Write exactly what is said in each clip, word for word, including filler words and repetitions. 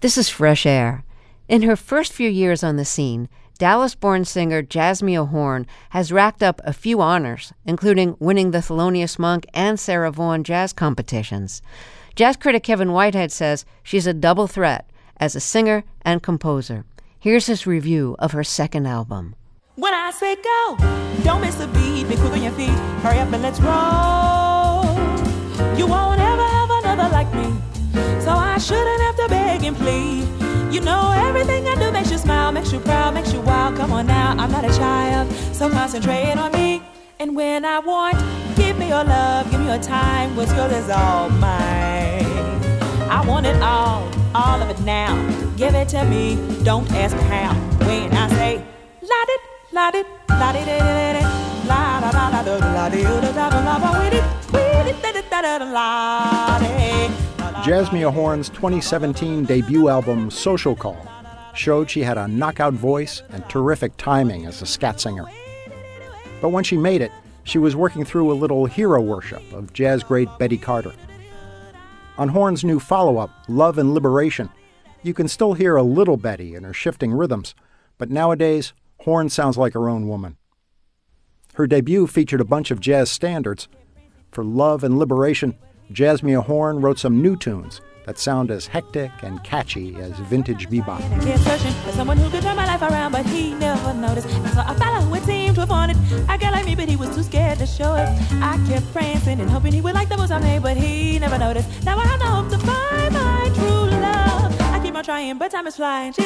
This is Fresh Air. In her first few years on the scene, Dallas-born singer Jazmia Horn has racked up a few honors, including winning the Thelonious Monk and Sarah Vaughan jazz competitions. Jazz critic Kevin Whitehead says she's a double threat as a singer and composer. Here's his review of her second album. When I say go, don't miss a beat, be quick on your feet, hurry up and let's roll. You won't ever have another like me, so I shouldn't have to beg and plead. You know everything I do makes you smile, makes you proud, makes you wild. Come on now, I'm not a child, so concentrate on me. And when I want, give me your love, give me your time, what's yours is all mine. I want it all, all of it now. Give it to me, don't ask how. When I say, la it, la it, la it, la la la la la la la la la la. Jazmia Horn's twenty seventeen debut album, Social Call, showed she had a knockout voice and terrific timing as a scat singer. But when she made it, she was working through a little hero worship of jazz great Betty Carter. On Horn's new follow-up, Love and Liberation, you can still hear a little Betty in her shifting rhythms, but nowadays, Horn sounds like her own woman. Her debut featured a bunch of jazz standards. For Love and Liberation, Jazmia Horn wrote some new tunes that sound as hectic and catchy as vintage bebop. I kept searching for someone who could turn my life around, but he never noticed. I saw a fellow who seemed to have wanted a girl like me, but he was too scared to show it. I kept prancing and hoping he would like the moves I made, but he never noticed. Now I have no hope to find my true love. I keep on trying, but time is flying.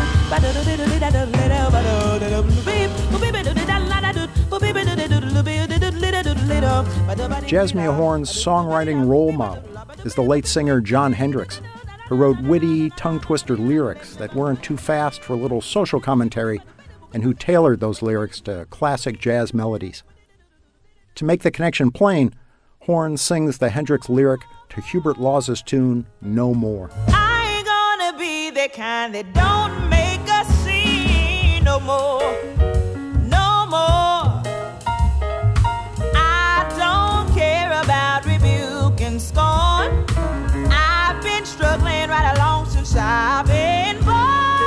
Jazmia Horn's songwriting role model is the late singer Jon Hendricks, who wrote witty, tongue-twister lyrics that weren't too fast for a little social commentary and who tailored those lyrics to classic jazz melodies. To make the connection plain, Horn sings the Hendricks lyric to Hubert Laws's tune, No More. I ain't gonna be the kind that don't make a scene no more. No more. I don't care about rebuke and scorn. I've been struggling right along since I've been born.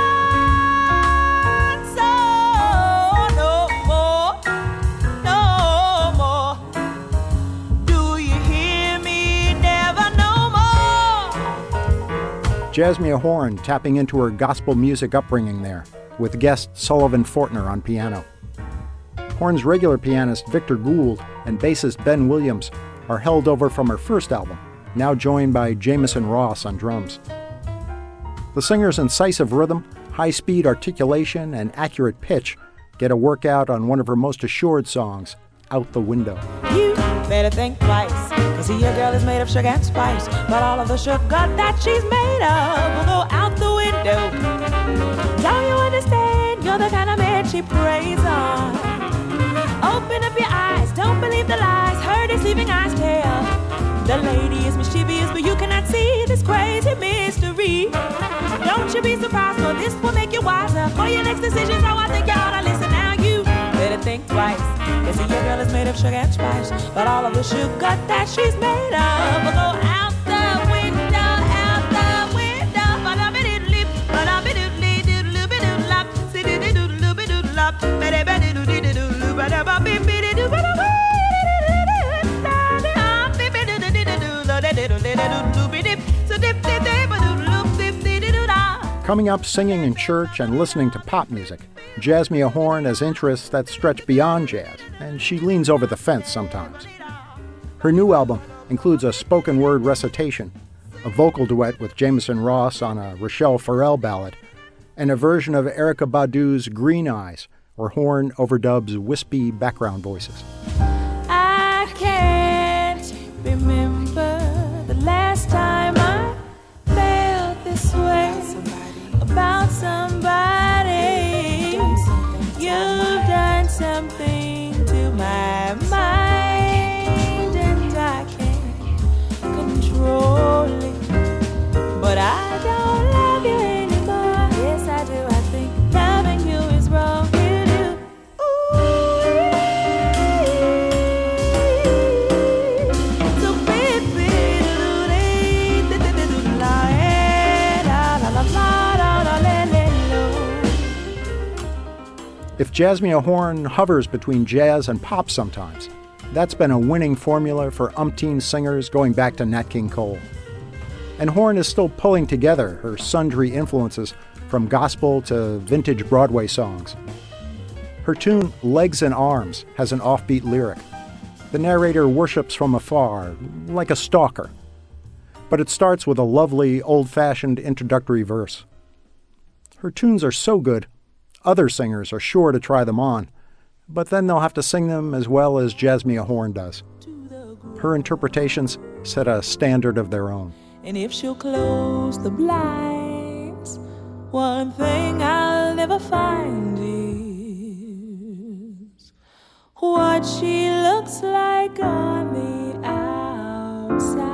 So no more, no more. Do you hear me? Never no more. Jazmia Horn tapping into her gospel music upbringing there, with guest Sullivan Fortner on piano. Horn's regular pianist Victor Gould and bassist Ben Williams are held over from her first album, now joined by Jamison Ross on drums. The singer's incisive rhythm, high-speed articulation, and accurate pitch get a workout on one of her most assured songs, Out the Window. You better think twice, cause see your girl is made of sugar and spice, but all of the sugar that she's made of will go out the window. Don't you understand? You're the kind of man she preys on. Open up your eyes, don't believe the lies her deceiving eyes tell. The lady is mischievous, but you cannot see this crazy mystery. Don't you be surprised, for this will make you wiser. For your next decision, so I think you ought to listen. Now you better think twice, cause see your girl is made of sugar and spice, but all of the sugar that she's made of will go out the window, out the window. Ba-da-ba-diddle-lip, ba-da-ba-diddle-lip, ba-da-ba-diddle-lip, ba-da-ba-diddle-diddle-lip, ba-da-ba-diddle-diddle-lip. Coming up, singing in church and listening to pop music, Jazmia Horn has interests that stretch beyond jazz, and she leans over the fence sometimes. Her new album includes a spoken word recitation, a vocal duet with Jamison Ross on a Rochelle Farrell ballad, and a version of Erykah Badu's Green Eyes, where Horn overdubs wispy background voices. I can't remember the last time I felt this way about somebody. You've done something to my mind, and I can't control it. But I don't love you anymore. Yes, I do. I think loving you is wrong. You do. Ooh. If Jasmia Horn hovers between jazz and pop sometimes, that's been a winning formula for umpteen singers going back to Nat King Cole. And Horn is still pulling together her sundry influences from gospel to vintage Broadway songs. Her tune, Legs and Arms, has an offbeat lyric. The narrator worships from afar, like a stalker. But it starts with a lovely, old-fashioned introductory verse. Her tunes are so good, other singers are sure to try them on, but then they'll have to sing them as well as Jasmia Horn does. Her interpretations set a standard of their own. And if she'll close the blinds, one thing I'll never find is what she looks like on the outside.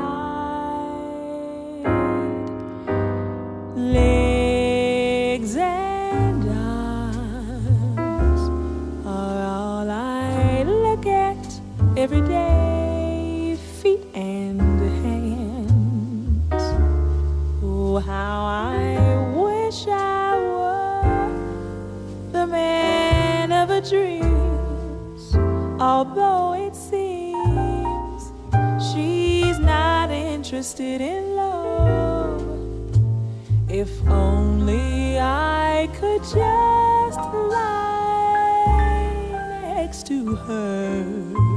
Legs and arms are all I look at every day, feet and hands. Oh, how I wish I were the man of her dreams, although it seems she's not interested in love. If only I could just lie next to her,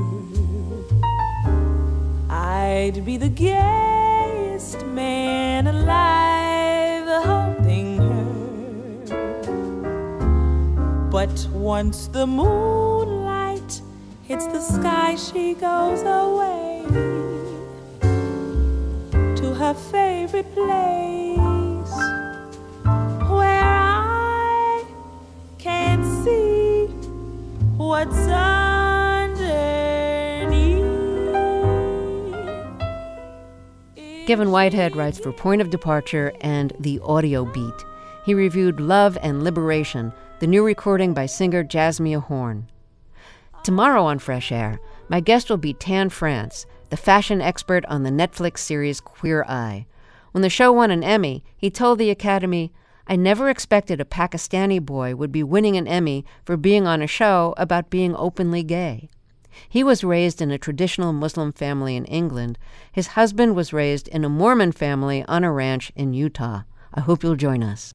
I'd be the gayest man alive holding her. But once the moonlight hits the sky, she goes away to her favorite place, where I can't see what's underneath. Kevin Whitehead writes for Point of Departure and The Audio Beat. He reviewed Love and Liberation, the new recording by singer Jasmia Horn. Tomorrow on Fresh Air, my guest will be Tan France, the fashion expert on the Netflix series Queer Eye. When the show won an Emmy, he told the Academy, "I never expected a Pakistani boy would be winning an Emmy for being on a show about being openly gay." He was raised in a traditional Muslim family in England. His husband was raised in a Mormon family on a ranch in Utah. I hope you'll join us.